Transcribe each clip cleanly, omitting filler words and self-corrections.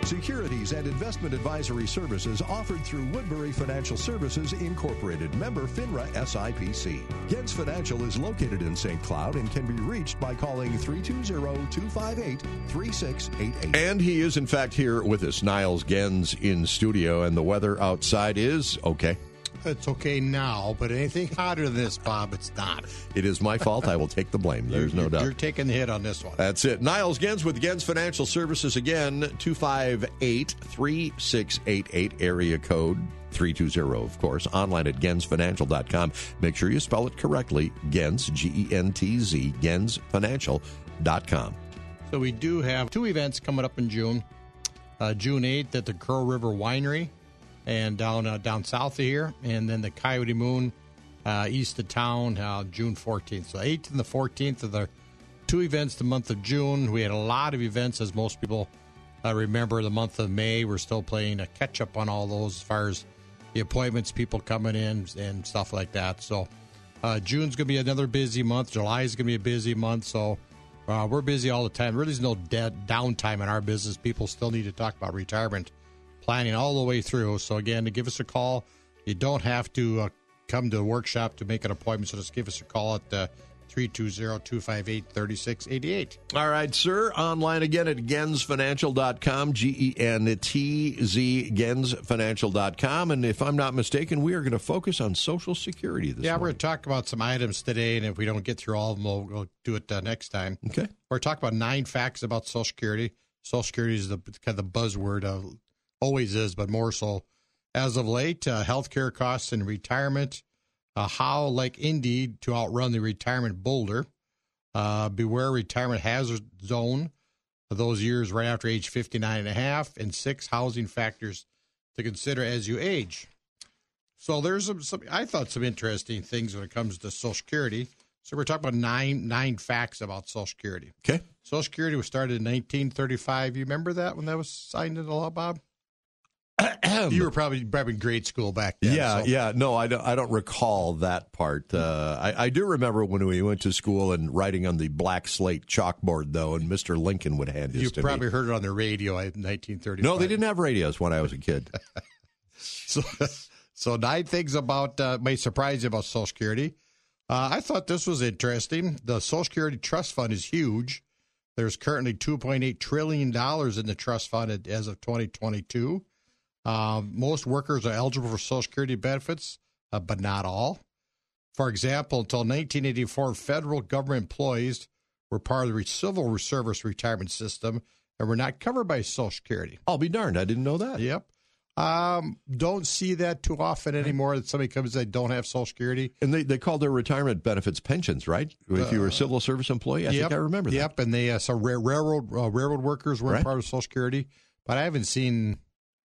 Securities and investment advisory services offered through Woodbury Financial Services Incorporated, member FINRA SIPC. Gens Financial is located in St. Cloud and can be reached by calling 320-258-3688. And he is, in fact, here with us, Niles Gens in studio, and the weather outside is okay. It's okay now, but anything hotter than this, Bob, it's not. It is my fault. I will take the blame. There's no doubt. You're taking the hit on this one. That's it. Niles Gens with Gens Financial Services again, 258-3688, area code 320, of course. Online at gensfinancial.com. Make sure you spell it correctly. Gens, G-E-N-T-Z, gensfinancial.com. So we do have two events coming up in June. June 8th at the Crow River Winery, and down south of here, and then the Coyote Moon east of town, June 14th. So 8th and the 14th are the two events the month of June. We had a lot of events, as most people remember. The month of May, we're still playing a catch-up on all those as far as the appointments, people coming in, and stuff like that. So June's going to be another busy month. July is going to be a busy month. So we're busy all the time. Really, there's no downtime in our business. People still need to talk about retirement planning all the way through. So again, to give us a call, you don't have to come to the workshop to make an appointment. So just give us a call at 320-258-3688. All right, sir. Online again at gensfinancial.com, G-E-N-T-Z, gensfinancial.com. And if I'm not mistaken, we are going to focus on Social Security this morning. We're going to talk about some items today, and if we don't get through all of them, we'll do it next time. Okay. We're talking about 9 facts about Social Security. Social Security is the kind of the buzzword of always is, but more so as of late. Healthcare costs in retirement, how, like Indeed, to outrun the retirement boulder. Beware retirement hazard zone for those years right after age 59 and a half, and 6 housing factors to consider as you age. So there's some I thought some interesting things when it comes to Social Security. So we're talking about nine facts about Social Security. Okay. Social Security was started in 1935. You remember that when that was signed into law, Bob? You were probably in grade school back then. Yeah. No, I don't recall that part. I do remember when we went to school and writing on the black slate chalkboard, though, and Mr. Lincoln would hand his to me. You probably heard it on the radio in 1935. No, they didn't have radios when I was a kid. So 9 things about may surprise you about Social Security. I thought this was interesting. The Social Security Trust Fund is huge. There's currently $2.8 trillion in the trust fund as of 2022. Most workers are eligible for Social Security benefits, but not all. For example, until 1984, federal government employees were part of the civil service retirement system and were not covered by Social Security. I'll be darned. I didn't know that. Yep. Don't see that too often anymore that somebody comes and they don't have Social Security. And they call their retirement benefits pensions, right? If you were a civil service employee, I think I remember that. Yep, and they so railroad workers weren't part of Social Security, but I haven't seen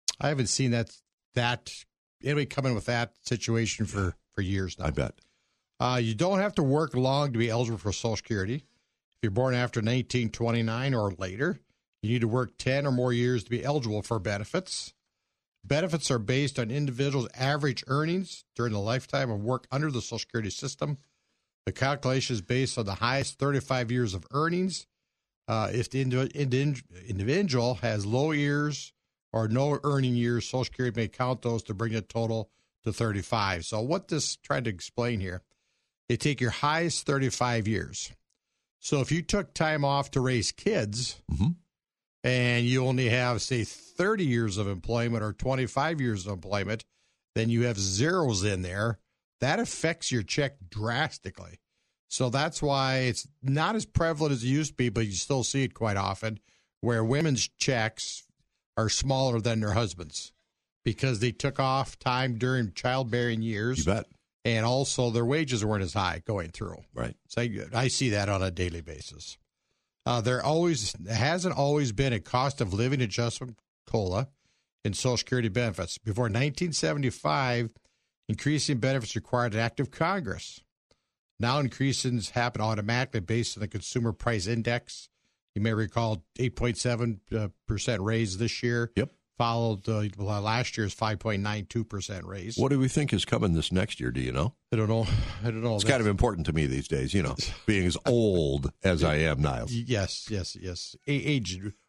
that anybody come in with that situation for years now. I bet. You don't have to work long to be eligible for Social Security. If you're born after 1929 or later, you need to work 10 or more years to be eligible for benefits. Benefits are based on individuals' average earnings during the lifetime of work under the Social Security system. The calculation is based on the highest 35 years of earnings. If the individual has low years or no earning years, Social Security may count those to bring the total to 35. So what this trying to explain here, they take your highest 35 years. So if you took time off to raise kids and you only have, say, 30 years of employment or 25 years of employment, then you have zeros in there. That affects your check drastically. So that's why it's not as prevalent as it used to be, but you still see it quite often, where women's checks are smaller than their husbands because they took off time during childbearing years. You bet. And also their wages weren't as high going through. Right. So I see that on a daily basis. There hasn't always been a cost of living adjustment COLA in Social Security benefits. Before 1975, increasing benefits required an act of Congress. Now increases happen automatically based on the Consumer Price Index. You may recall 8.7% raise this year. Yep. Followed last year's 5.92% raise. What do we think is coming this next year? Do you know? I don't know. It's kind of important to me these days, being as old as I am, Niles. Yes. Age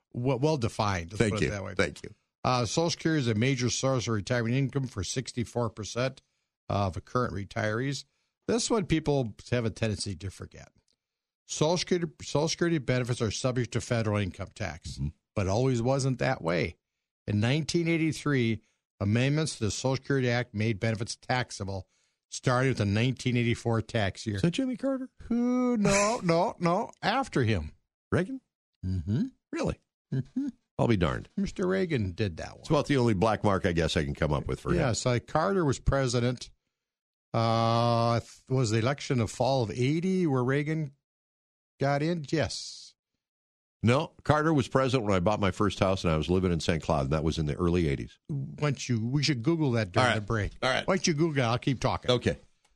well defined. Let's Thank put you. it that way. Thank you. Social Security is a major source of retirement income for 64% of current retirees. This is what people have a tendency to forget. Social Security benefits are subject to federal income tax, but it always wasn't that way. In 1983, amendments to the Social Security Act made benefits taxable, starting with the 1984 tax year. Is that Jimmy Carter? No. After him. Reagan? Mm-hmm. Really? Mm-hmm. I'll be darned. Mr. Reagan did that one. It's about the only black mark I guess I can come up with for him. Yeah, so Carter was president. Was the election of fall of 80 where Reagan got in? Yes. No, Carter was president when I bought my first house, and I was living in St. Cloud, and that was in the early 80s. We should Google that during the break. All right. Why don't you Google it? I'll keep talking. Okay.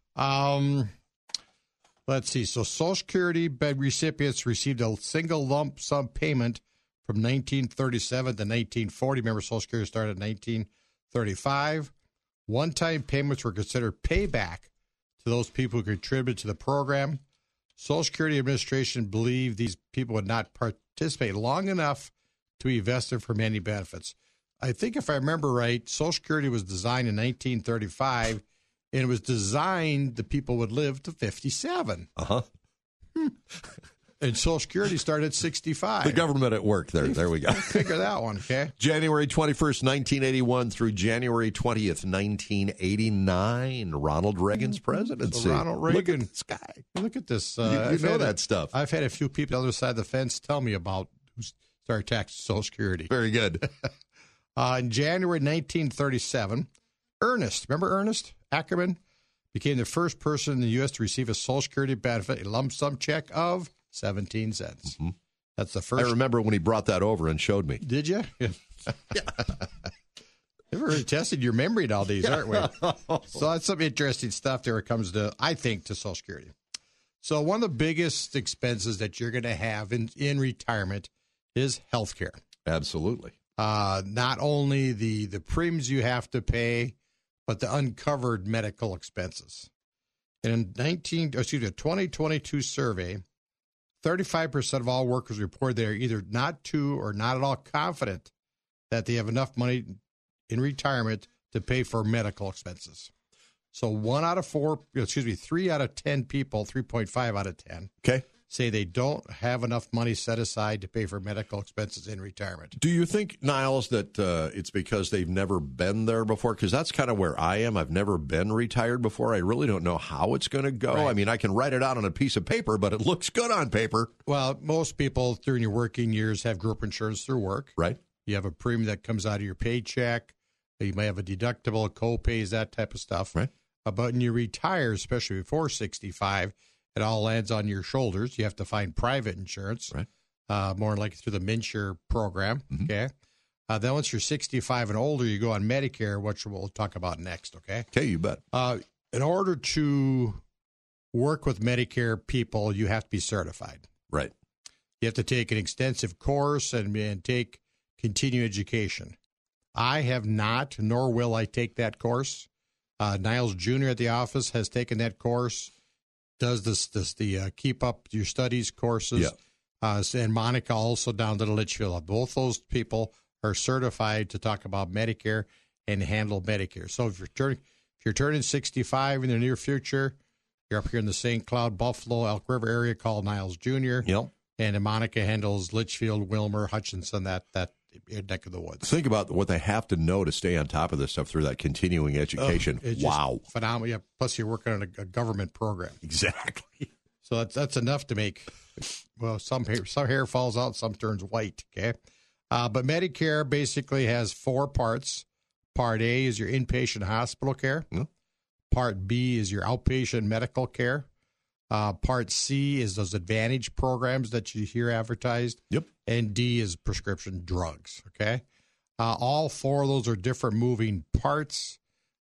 Let's see. So Social Security recipients received a single lump sum payment from 1937 to 1940. Remember, Social Security started in 1935. One-time payments were considered payback to those people who contributed to the program. Social Security Administration believed these people would not participate long enough to be vested from any benefits. I think if I remember right, Social Security was designed in 1935, and it was designed the people would live to 57. Uh-huh. And Social Security started at 65. The government at work. There we go. Figure that one, okay? January 21st, 1981 through January 20th, 1989. Ronald Reagan's presidency. So Ronald Reagan. Look at this guy. Look at this. You know that stuff. I've had a few people on the other side of the fence tell me about who started taxing Social Security. Very good. In January 1937, Ernest, remember Ernest Ackerman, became the first person in the U.S. to receive a Social Security benefit, a lump sum check of 17 cents. Mm-hmm. That's the first. I remember when he brought that over and showed me. Did you? Yeah. We're really testing your memory to all these, aren't we? So that's some interesting stuff there when it comes to, I think, to Social Security. So one of the biggest expenses that you're going to have in retirement is health care. Absolutely. Not only the premiums you have to pay, but the uncovered medical expenses. In a 2022 survey, 35% of all workers report they're either not too or not at all confident that they have enough money in retirement to pay for medical expenses. So 3 out of 10 people, 3.5 out of 10, okay, say they don't have enough money set aside to pay for medical expenses in retirement. Do you think, Niles, that it's because they've never been there before? Because that's kind of where I am. I've never been retired before. I really don't know how it's going to go. Right. I mean, I can write it out on a piece of paper, but it looks good on paper. Well, most people during your working years have group insurance through work. Right. You have a premium that comes out of your paycheck. You may have a deductible, co-pays, that type of stuff. Right. But when you retire, especially before 65, it all lands on your shoulders. You have to find private insurance, right? More like through the MNsure program. Mm-hmm. Okay. Then once you're 65 and older, you go on Medicare, which we'll talk about next. Okay. Okay, you bet. In order to work with Medicare people, you have to be certified. Right. You have to take an extensive course and take continuing education. I have not, nor will I take that course. Niles Jr. at the office has taken that course. Does the Keep Up Your Studies courses. Yeah. And Monica also down to the Litchfield. Both those people are certified to talk about Medicare and handle Medicare. So if you're turning 65 in the near future, you're up here in the St. Cloud, Buffalo, Elk River area, call Niles Jr. Yep. And Monica handles Litchfield, Wilmer, Hutchinson, that neck of the woods. Think about what they have to know to stay on top of this stuff through that continuing education. Wow. Phenomenal. Yeah, plus you're working on a government program. Exactly. So that's enough to make, well, some hair falls out, some turns white, okay? But Medicare basically has 4 parts. Part A is your inpatient hospital care. Mm-hmm. Part B is your outpatient medical care. Part C is those Advantage programs that you hear advertised. Yep. And D is prescription drugs, okay? All 4 of those are different moving parts,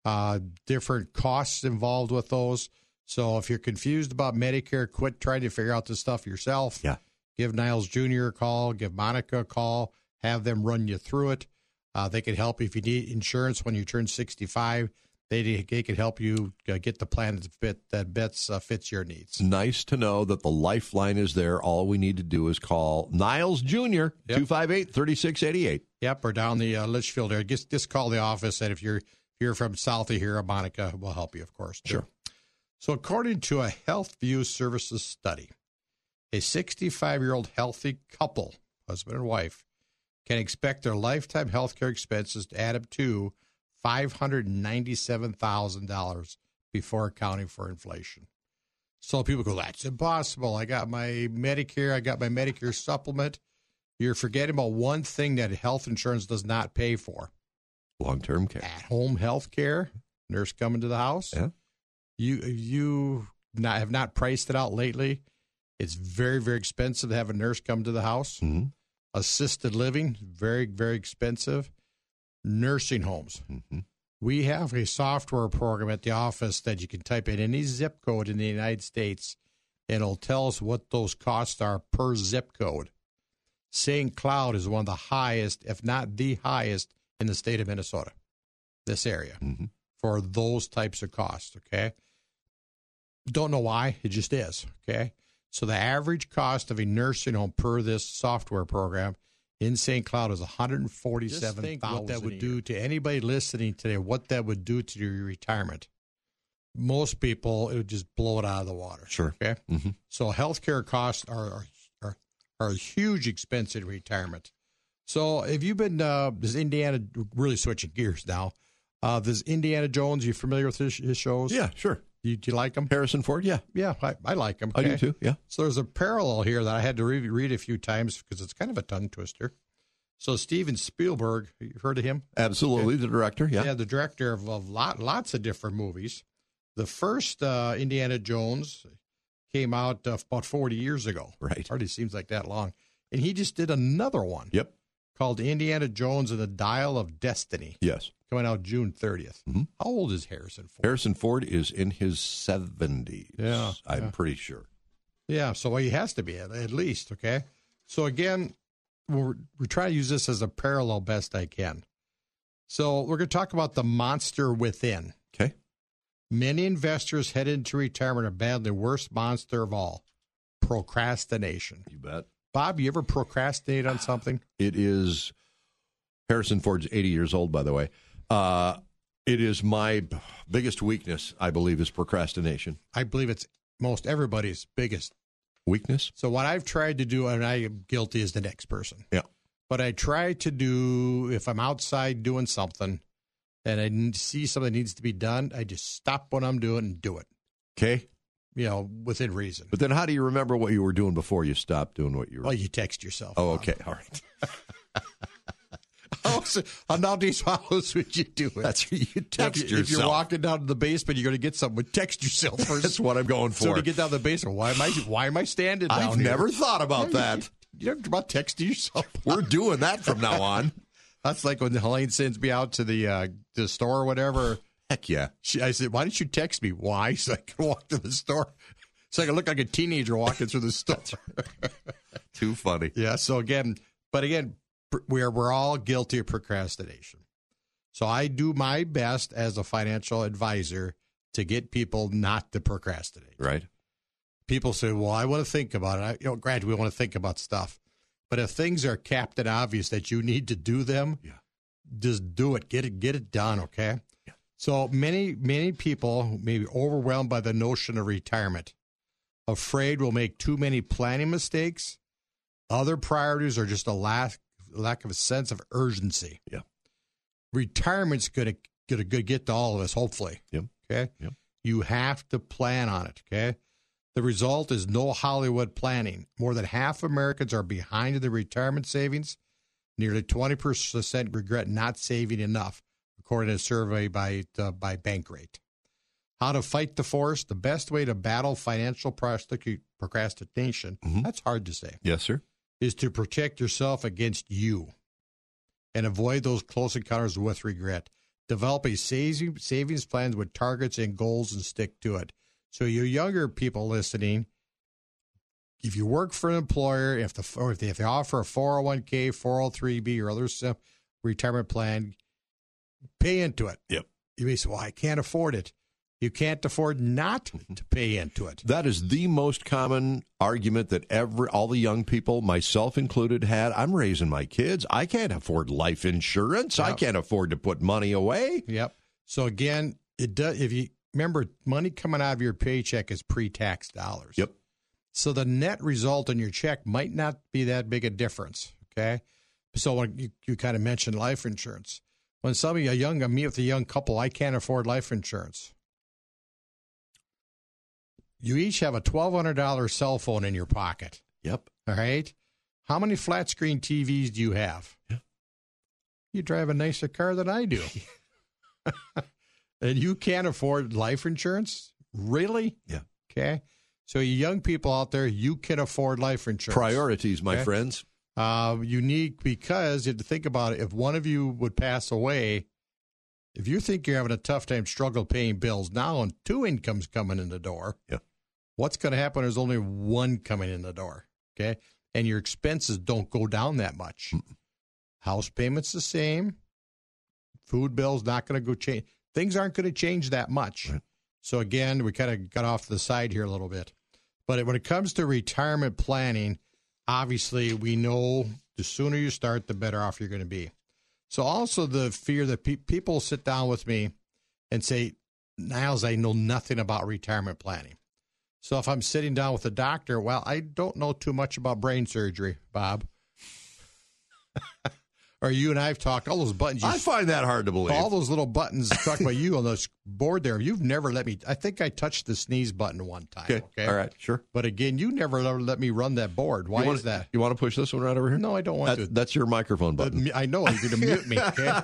different costs involved with those. So if you're confused about Medicare, quit trying to figure out this stuff yourself. Yeah. Give Niles Jr. a call. Give Monica a call. Have them run you through it. They can help if you need insurance when you turn 65. They can help you get the plan that fits your needs. It's nice to know that the lifeline is there. All we need to do is call Niles Jr., 258-3688. Yep, or down the Litchfield area. Just call the office, and if you're from south of here, Monica will help you, of course, too. Sure. So according to a HealthView Services study, a 65-year-old healthy couple, husband and wife, can expect their lifetime health care expenses to add up to $597,000 before accounting for inflation. So people go, that's impossible. I got my Medicare. I got my Medicare supplement. You're forgetting about one thing that health insurance does not pay for. Long-term care. At-home health care, nurse coming to the house. Yeah. You have not priced it out lately. It's very, very expensive to have a nurse come to the house. Mm-hmm. Assisted living, very, very expensive. Nursing homes. Mm-hmm. We have a software program at the office that you can type in any zip code in the United States, and it'll tell us what those costs are per zip code. St. Cloud is one of the highest, if not the highest, in the state of Minnesota, this area, for those types of costs, okay? Don't know why, it just is, okay? So the average cost of a nursing home per this software program in St. Cloud is $147,000. Just think what that would do to anybody listening today, what that would do to your retirement. Most people, it would just blow it out of the water. Sure. Okay? Mm-hmm. So healthcare costs are a huge expense in retirement. So if you've been, this Indiana, really switching gears now, this Indiana Jones, you familiar with his shows? Yeah, sure. Do you like him? Harrison Ford, yeah. Yeah, I like him. I Okay? do too, yeah. So there's a parallel here that I had to read a few times because it's kind of a tongue twister. So Steven Spielberg, you've heard of him? Absolutely, the director, yeah. Yeah, the director of lots of different movies. The first Indiana Jones came out about 40 years ago. Right. Hardly seems like that long. And he just did another one. Yep. Called Indiana Jones and the Dial of Destiny. Yes. Coming out June 30th. Mm-hmm. How old is Harrison Ford? Harrison Ford is in his 70s. Yeah. I'm pretty sure. Yeah, so he has to be at least, okay? So again, we're trying to use this as a parallel best I can. So we're going to talk about the monster within. Okay. Many investors headed into retirement are battling the worst monster of all, procrastination. You bet. Bob, you ever procrastinate on something? It is, Harrison Ford's 80 years old, by the way. It is my biggest weakness, I believe, is procrastination. I believe it's most everybody's biggest weakness. So what I've tried to do, and I am guilty as the next person. Yeah. But I try to do, if I'm outside doing something and I see something that needs to be done, I just stop what I'm doing and do it. Okay. Within reason. But then how do you remember what you were doing before you stopped doing what you were Well, you text yourself. Oh, okay. All right. On nowadays, how else would you do it? That's you text yourself. If you're walking down to the basement, you're going to get something. Text yourself first. That's what I'm going for. So to get down to the basement, why am I standing down I've here? never thought about that. You never about texting yourself. We're doing that from now on. That's like when Helene sends me out to the store or whatever. Heck yeah. I said, why didn't you text me? Why? So I can walk to the store. So I can look like a teenager walking through the store. Too funny. Yeah. So again, we're all guilty of procrastination. So I do my best as a financial advisor to get people not to procrastinate. Right. People say, well, I want to think about it. Granted, we want to think about stuff. But if things are captain obvious that you need to do them, just do it. Get it done, okay? Yeah. So many people may be overwhelmed by the notion of retirement, afraid we'll make too many planning mistakes. Other priorities are just a lack of a sense of urgency. Yeah. Retirement's going to get to all of us, hopefully. Yep. Okay? Yep. You have to plan on it, okay? The result is no Hollywood planning. More than half Americans are behind in their retirement savings. Nearly 20% regret not saving enough, according to a survey by Bankrate. How to fight the force? The best way to battle financial procrastination, that's hard to say. Yes, sir. Is to protect yourself against you and avoid those close encounters with regret. Develop a savings plans with targets and goals and stick to it. So you younger people listening, if you work for an employer, if they offer a 401k, 403b, or other retirement plan, pay into it. Yep. You may say, well, I can't afford it. You can't afford not to pay into it. That is the most common argument that all the young people, myself included, had. I'm raising my kids. I can't afford life insurance. Yep. I can't afford to put money away. Yep. So again, it does. If you remember, money coming out of your paycheck is pre-tax dollars. Yep. So the net result in your check might not be that big a difference. Okay. So when you kind of mentioned life insurance, when somebody I meet with a young couple, I can't afford life insurance. You each have a $1,200 cell phone in your pocket. Yep. All right. How many flat screen TVs do you have? Yeah. You drive a nicer car than I do. And you can't afford life insurance? Really? Yeah. Okay. So you young people out there, you can afford life insurance. Priorities, my friends. Unique because you have to think about it. If one of you would pass away, if you think you're having a tough time struggle paying bills now and 2 incomes coming in the door, yeah. What's going to happen? There's only one coming in the door, okay? And your expenses don't go down that much. House payments the same. Food bills not going to go change. Things aren't going to change that much. Right. So again, we kind of got off the side here a little bit. But when it comes to retirement planning, obviously we know the sooner you start, the better off you're going to be. So also the fear that people sit down with me and say, Niles, I know nothing about retirement planning. So if I'm sitting down with a doctor, well, I don't know too much about brain surgery, Bob. Or you and I have talked, all those buttons. I find that hard to believe. All those little buttons, talk about you on this board there. You've never let me, I think I touched the sneeze button one time. Okay. All right. Sure. But again, you never let me run that board. Why is that? You want to push this one right over here? No, I don't want to. That's your microphone button. I know. You're going to mute me. Okay.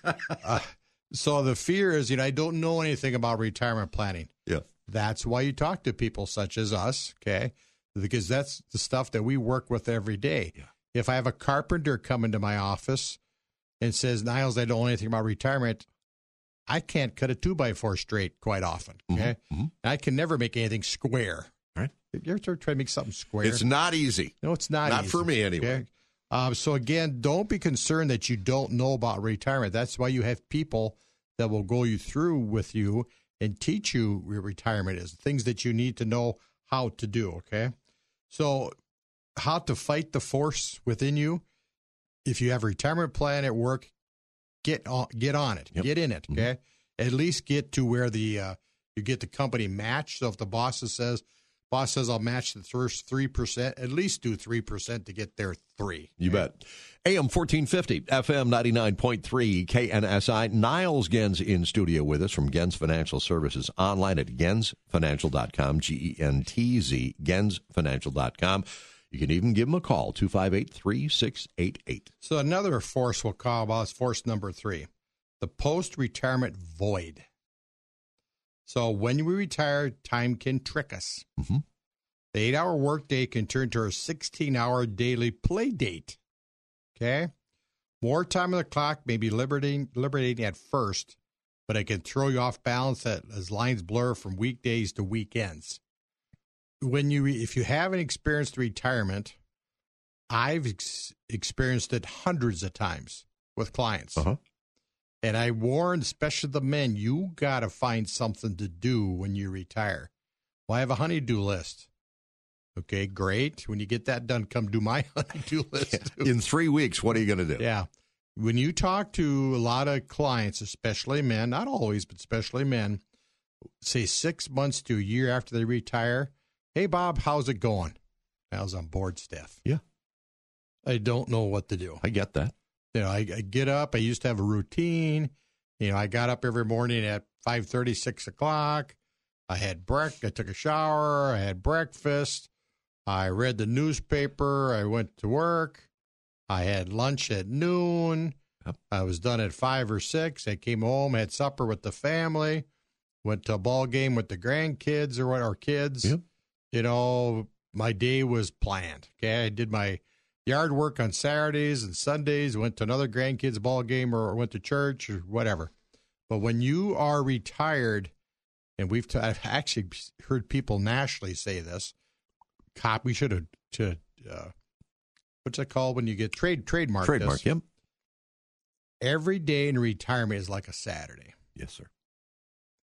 So the fear is, I don't know anything about retirement planning. Yeah. That's why you talk to people such as us, okay? Because that's the stuff that we work with every day. Yeah. If I have a carpenter come into my office and says, Niles, I don't know anything about retirement, I can't cut a 2x4 straight quite often, okay? Mm-hmm. I can never make anything square. Right. You ever try to make something square? It's not easy. No, it's not Not easy, for me, anyway. Okay? So again, don't be concerned that you don't know about retirement. That's why you have people that will go through with you and teach you what retirement is, things that you need to know how to do, okay? So how to fight the force within you. If you have a retirement plan at work, get on it. Yep. Get in it, okay? Mm-hmm. At least get to where you get the company match. So if the boss says I'll match the first 3%, at least do 3% to get their 3. You bet. AM 1450, FM 99.3, KNSI. Niles Genz in studio with us from Genz Financial Services. Online at genzfinancial.com, GENTZ, genzfinancial.com. You can even give them a call, 258-3688. So another force we'll call about is force number 3, the post-retirement void. So when we retire, time can trick us. Mm-hmm. The 8-hour workday can turn to a 16-hour daily play date. Okay? More time on the clock may be liberating at first, but it can throw you off balance as lines blur from weekdays to weekends. If you haven't experienced retirement, I've experienced it hundreds of times with clients. Uh-huh. And I warn, especially the men, you got to find something to do when you retire. Well, I have a honey-do list. Okay, great. When you get that done, come do my honey-do list. Yeah. In 3 weeks, what are you going to do? Yeah. When you talk to a lot of clients, especially men, not always, but especially men, say 6 months to a year after they retire, hey, Bob, how's it going? I was on board staff. Yeah. I don't know what to do. I get that. I get up. I used to have a routine. I got up every morning at 5:30, 6 o'clock. I took a shower. I had breakfast. I read the newspaper. I went to work. I had lunch at noon. Yep. I was done at 5 or 6. I came home, had supper with the family, went to a ball game with the grandkids or our kids. Yep. My day was planned. Okay, I did my yard work on Saturdays and Sundays, went to another grandkids ball game or went to church or whatever. But when you are retired, and I've actually heard people nationally say this, we should have what's it called when you get trademark? Trademark, yep. Every day in retirement is like a Saturday. Yes, sir.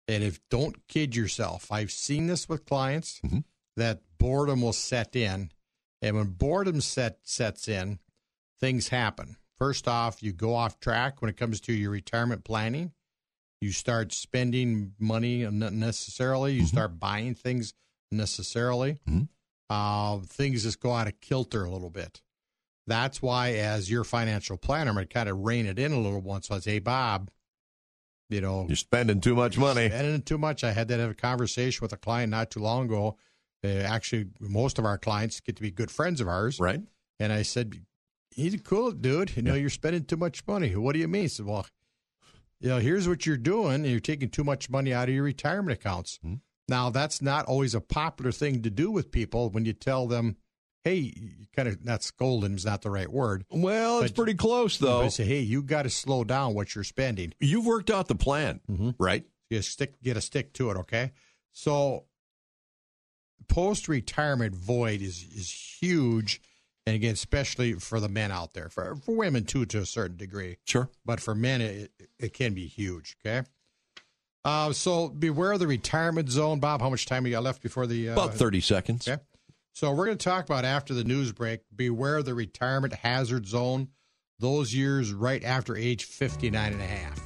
And don't kid yourself. I've seen this with clients that boredom will set in. And when boredom sets in, things happen. First off, you go off track when it comes to your retirement planning. You start spending money unnecessarily. You start buying things unnecessarily. Things just go out of kilter a little bit. That's why, as your financial planner, I'm going to kind of rein it in a little once. So I say, hey, Bob, you're spending too much money. Spending too much. I had that have a conversation with a client not too long ago. Actually, most of our clients get to be good friends of ours. Right. And I said, he's a cool dude. You're spending too much money. What do you mean? He said, well, here's what you're doing. You're taking too much money out of your retirement accounts. Now, that's not always a popular thing to do with people when you tell them, hey, you kind of, not scolding is not the right word. Well, it's pretty close, though. But say, hey, you got to slow down what you're spending. You've worked out the plan, right? You get a stick to it, okay? So post-retirement void is huge, and again, especially for the men out there. For women, too, to a certain degree. Sure. But for men, it can be huge, okay? So beware of the retirement zone. Bob, how much time you got left before the... About 30 seconds. Okay. So we're going to talk about, after the news break, beware of the retirement hazard zone, those years right after age 59 and a half.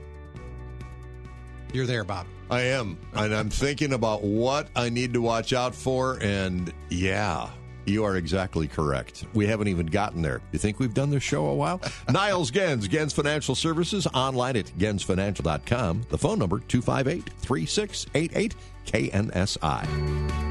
You're there, Bob. I am. And I'm thinking about what I need to watch out for. And yeah, you are exactly correct. We haven't even gotten there. You think we've done this show a while? Niles Gens, Gens Financial Services, online at gensfinancial.com. The phone number, 258-3688, KNSI.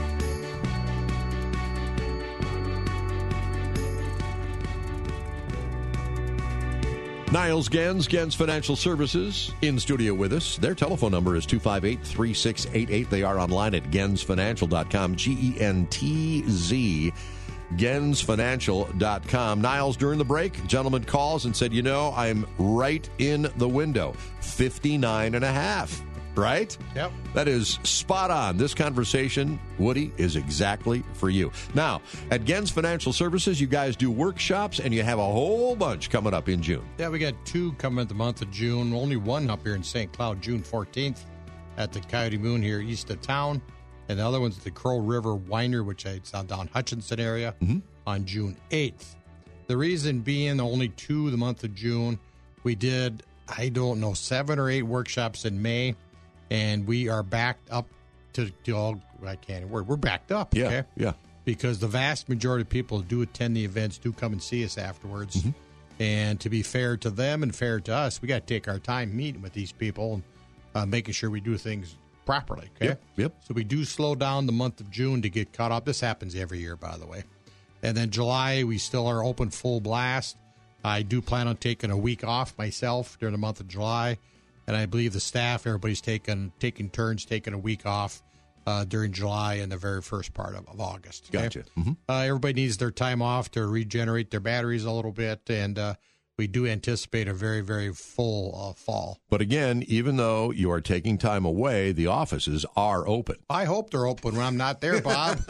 Niles Gens, Gens Financial Services, in studio with us. Their telephone number is 258-3688. They are online at gensfinancial.com, GENTZ, gensfinancial.com. Niles, during the break, gentleman calls and said, I'm right in the window, 59 and a half. Right? Yep. That is spot on. This conversation, Woody, is exactly for you. Now, at Gens Financial Services, you guys do workshops, and you have a whole bunch coming up in June. Yeah, we got 2 coming the month of June. Only one up here in St. Cloud, June 14th, at the Coyote Moon here east of town. And the other one's at the Crow River Winery, which is down Hutchinson area, on June 8th. The reason being, only 2 the month of June. We did, 7 or 8 workshops in May. And we are backed up we're backed up, okay? Yeah. Because the vast majority of people who do attend the events do come and see us afterwards. And to be fair to them and fair to us, we got to take our time meeting with these people and making sure we do things properly, okay? Yep. So we do slow down the month of June to get caught up. This happens every year, by the way. And then July, we still are open full blast. I do plan on taking a week off myself during the month of July. And I believe the staff, everybody's taking turns taking a week off during July and the very first part of August. Okay? Gotcha. Everybody needs their time off to regenerate their batteries a little bit, and we do anticipate a very, very full fall. But again, even though you are taking time away, the offices are open. I hope they're open when I'm not there, Bob.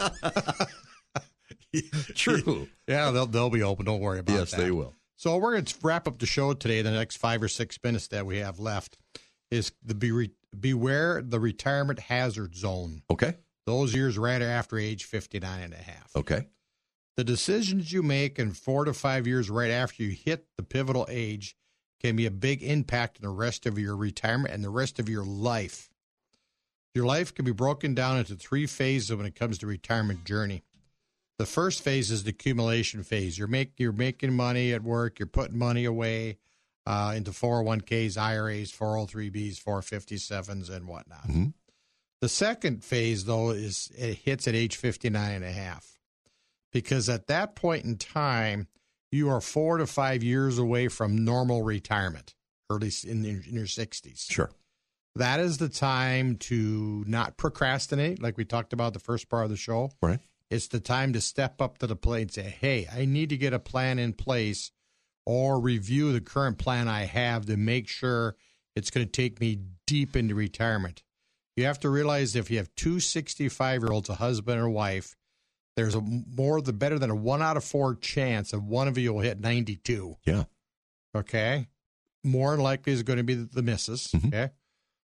True. Yeah, they'll be open. Don't worry about that. Yes, they will. So we're going to wrap up the show today. The next 5 or 6 minutes that we have left is beware the retirement hazard zone. Okay. Those years right after age 59 and a half. Okay. The decisions you make in 4 to 5 years right after you hit the pivotal age can be a big impact on the rest of your retirement and the rest of your life. Your life can be broken down into 3 phases when it comes to retirement journey. The first phase is the accumulation phase. You're making money at work. You're putting money away into 401ks, IRAs, 403bs, 457s, and whatnot. The second phase, though, is it hits at age 59 and a half. Because at that point in time, you are 4 to 5 years away from normal retirement, early in your 60s. Sure. That is the time to not procrastinate, like we talked about the first part of the show. Right. It's the time to step up to the plate and say, hey, I need to get a plan in place or review the current plan I have to make sure it's going to take me deep into retirement. You have to realize if you have 2 65-year-olds, a husband or wife, there's better than a 1 out of 4 chance of one of you will hit 92. Yeah. Okay? More than likely is going to be the missus. Okay?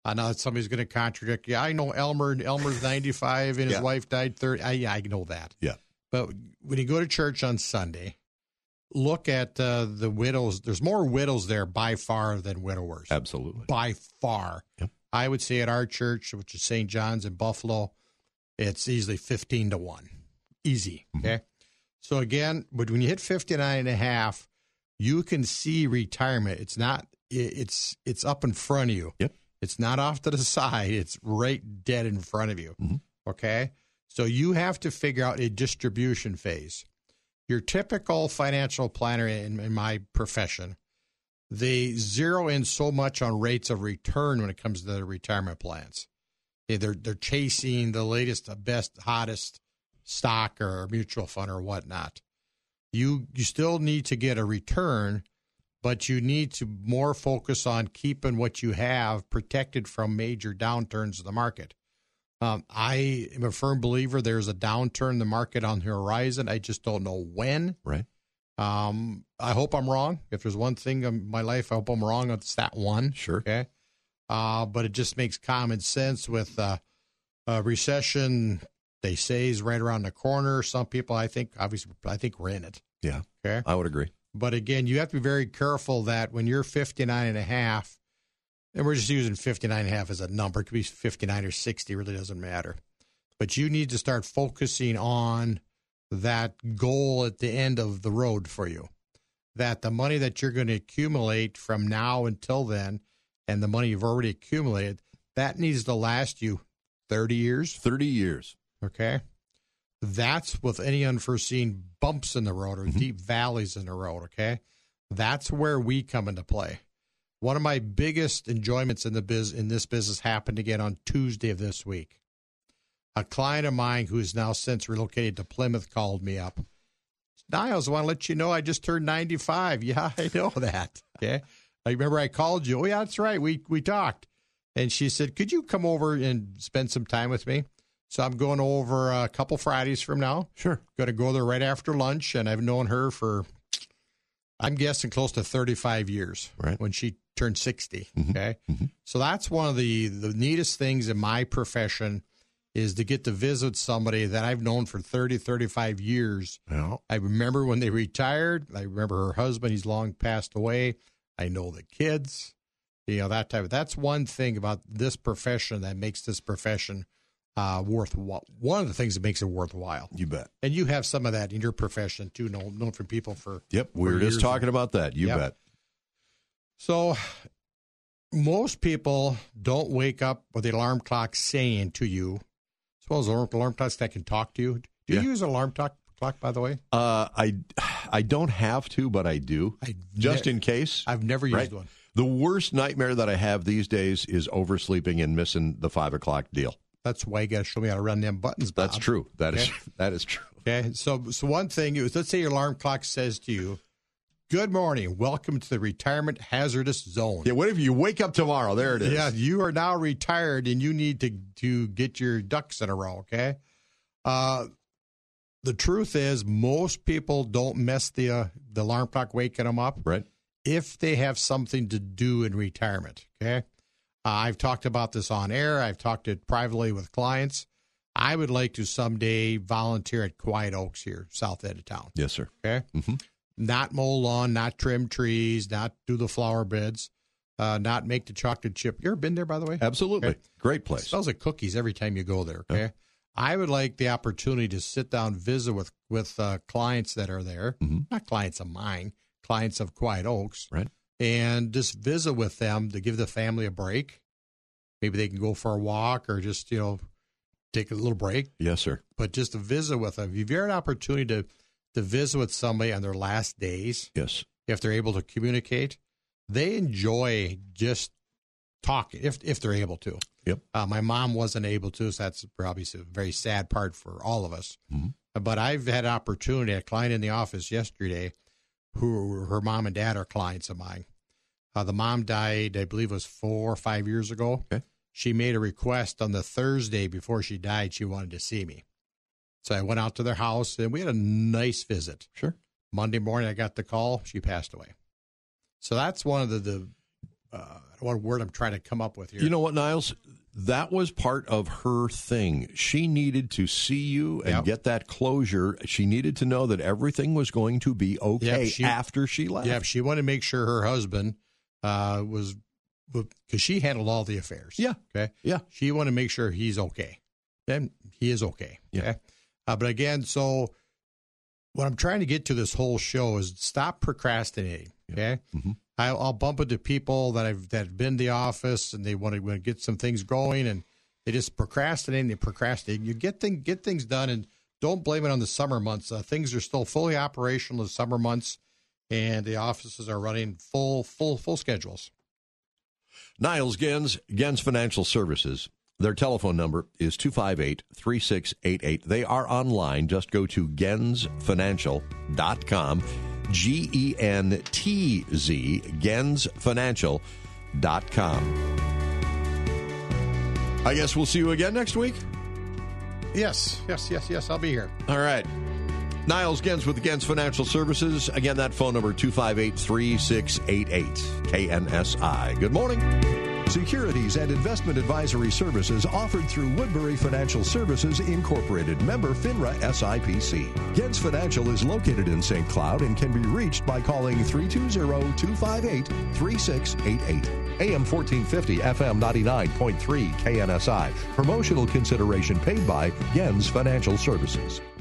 I know somebody's going to contradict you. I know Elmer's 95 and his wife died 30. I know that. Yeah. But when you go to church on Sunday, look at the widows. There's more widows there by far than widowers. Absolutely. By far. Yep. I would say at our church, which is St. John's in Buffalo, it's easily 15-1. Easy. Okay. So again, but when you hit 59 and a half, you can see retirement. It's not, it's up in front of you. Yep. It's not off to the side. It's right dead in front of you. Mm-hmm. Okay. So you have to figure out a distribution phase. Your typical financial planner in my profession, they zero in so much on rates of return when it comes to the retirement plans. They're chasing the latest, best, hottest stock or mutual fund or whatnot. You still need to get a return, but you need to more focus on keeping what you have protected from major downturns of the market. I am a firm believer there's a downturn in the market on the horizon. I just don't know when. Right. I hope I'm wrong. If there's one thing in my life, I hope I'm wrong. It's that one. Sure. Okay. But it just makes common sense with a recession. They say is right around the corner. Some people, I think we're in it. Yeah. Okay. I would agree. But again, you have to be very careful that when you're 59 and a half, and we're just using 59 and a half as a number. It could be 59 or 60. Really doesn't matter. But you need to start focusing on that goal at the end of the road for you. That the money that you're going to accumulate from now until then and the money you've already accumulated, that needs to last you 30 years. 30 years. Okay. That's with any unforeseen bumps in the road or deep valleys in the road. Okay. That's where we come into play. One of my biggest enjoyments in this business happened again on Tuesday of this week. A client of mine who is now since relocated to Plymouth called me up. Niles, I want to let you know I just turned 95. Yeah, I know that. Okay. I remember I called you. Oh, yeah, that's right. We talked. And she said, could you come over and spend some time with me? So I'm going over a couple Fridays from now. Sure. Going to go there right after lunch. And I've known her for, I'm guessing, close to 35 years. Right. When she turned 60. Mm-hmm. Okay. Mm-hmm. So that's one of the neatest things in my profession is to get to visit somebody that I've known for 30, 35 years. Yeah. I remember when they retired. I remember her husband. He's long passed away. I know the kids. That type of. That's one thing about this profession that makes this profession worthwhile. One of the things that makes it worthwhile. You bet. And you have some of that in your profession too, known from people for. Yep, we were just talking about that. You bet. So most people don't wake up with the alarm clock saying to you, suppose alarm clocks that can talk to you. Do you use an alarm clock, by the way? I don't have to, but I do. Just in case. I've never used one. The worst nightmare that I have these days is oversleeping and missing the 5 o'clock deal. That's why you got to show me how to run them buttons, Bob. That's true. That is true. Okay. So one thing is, let's say your alarm clock says to you, good morning. Welcome to the retirement hazardous zone. Yeah, what if you wake up tomorrow? There it is. Yeah, you are now retired and you need to get your ducks in a row, okay? The truth is most people don't mess the alarm clock waking them up. Right. If they have something to do in retirement, okay? I've talked about this on air. I've talked it privately with clients. I would like to someday volunteer at Quiet Oaks here, south end of town. Yes, sir. Okay? Mm-hmm. Not mow lawn, not trim trees, not do the flower beds, not make the chocolate chip. You ever been there, by the way? Absolutely. Okay. Great place. It smells like cookies every time you go there, okay? Yeah. I would like the opportunity to sit down, visit with clients that are there, not clients of mine, clients of Quiet Oaks, right? And just visit with them to give the family a break. Maybe they can go for a walk or just, take a little break. Yes, sir. But just to visit with them. If you have an opportunity to visit with somebody on their last days, yes, if they're able to communicate, they enjoy just talking if they're able to. Yep. My mom wasn't able to, so that's probably a very sad part for all of us. Mm-hmm. But I've had opportunity. A client in the office yesterday, who her mom and dad are clients of mine. The mom died, I believe it was 4 or 5 years ago. Okay. She made a request on the Thursday before she died. She wanted to see me. So I went out to their house, and we had a nice visit. Sure. Monday morning, I got the call. She passed away. So that's one of the what word I'm trying to come up with here. You know what, Niles? That was part of her thing. She needed to see you and get that closure. She needed to know that everything was going to be okay after she left. Yeah, she wanted to make sure her husband was, because she handled all the affairs. Yeah. Okay. Yeah. She wanted to make sure he's okay. And he is okay. Yeah. Okay. But again, so what I'm trying to get to this whole show is stop procrastinating. Okay. Mm-hmm. I'll bump into people that have been in the office and they want to get some things going and they just procrastinate. You get things done and don't blame it on the summer months. Things are still fully operational in the summer months, and the offices are running full schedules. Niles Gens Financial Services. Their telephone number is 258-3688. They are online. Just go to gensfinancial.com. GENTZ, gensfinancial.com. I guess we'll see you again next week? Yes. I'll be here. All right. Niles Gens with Gens Financial Services. Again, that phone number, 258-3688, KNSI. Good morning. Securities and investment advisory services offered through Woodbury Financial Services Incorporated, member FINRA SIPC. Gens Financial is located in St. Cloud and can be reached by calling 320-258-3688. AM 1450, FM 99.3 KNSI. Promotional consideration paid by Gens Financial Services.